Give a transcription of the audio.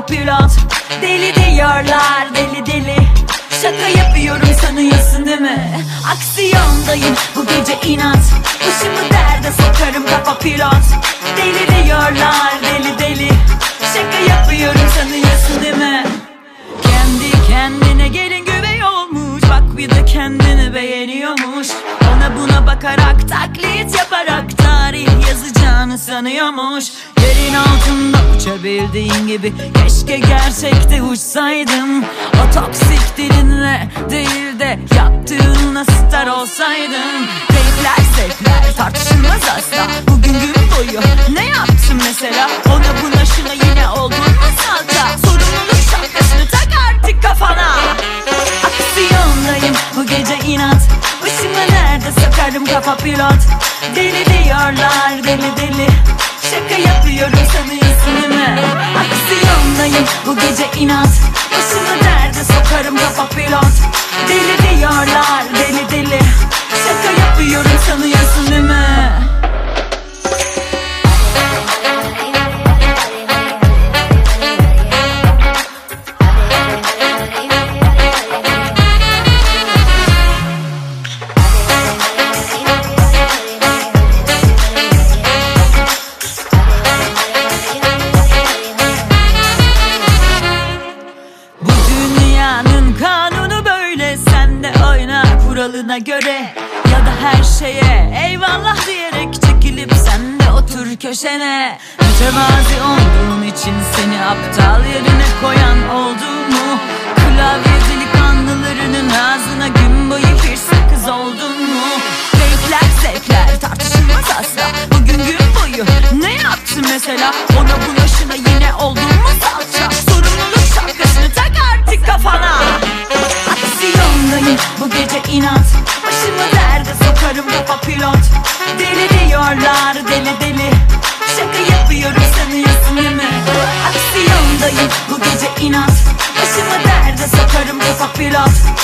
kafa pilot. Deli diyorlar, deli deli. Şaka yapıyorum sanıyorsun değil mi? Aksiyondayım bu gece inat. Başımı derde sokarım kafa pilot. Deli diyorlar, deli deli. Şaka yapıyorum sanıyorsun değil mi? Kendi kendine gelin güvey olmuş. Bak bir de kendini beğeniyormuş. Ona buna bakarak taklit yaparak tarih yazacağını sanıyormuş. Yerin altında uçabildiğin gibi keşke gerçekte uçsaydım. O toksik dilinle değil de yaptığına star olsaydım. Keyifler zevkler tartışılmaz asla. Bugün gün boyu ne yaptın mesela? Ona buna şuna yine oldun mu salça? Sorumluluk şapkasını tak artık kafana. Aksiyondayım bu gece inat. Başımı nerede sokarım kafa pilot. Deli diyorlar, deli deli. Şaka yapıyorum sanıyorsun değil mi? Aksiyondayım bu gece inat. Başımı nerede sokarım kafa pilot. Deli diyorlar, deli deli. Şaka yapıyorum sanıyorsun değil mi? Kuralına göre ya da her şeye eyvallah diyerek çekilip sen de otur köşene. Mütevazi olduğun için seni aptal yerine koyan oldu mu? Klavye delikanlılarının ağzına gün boyu hiç sakız oldun mu? Renkler zevkler tartışılmaz asla. Bugün gün boyu ne yaptın mesela? Ona buna şuna yine oldun mu salça? Sorumluluk şapkasını tak artık kafana. Aksiyondayım bu gece inat. Başımı derde sokarım kafa pilot. Deli diyorlar, deli deli. Şaka yapıyorum sanıyorsun değil mi? Aksiyondayım bu gece inat. Başımı derde sokarım kafa pilot.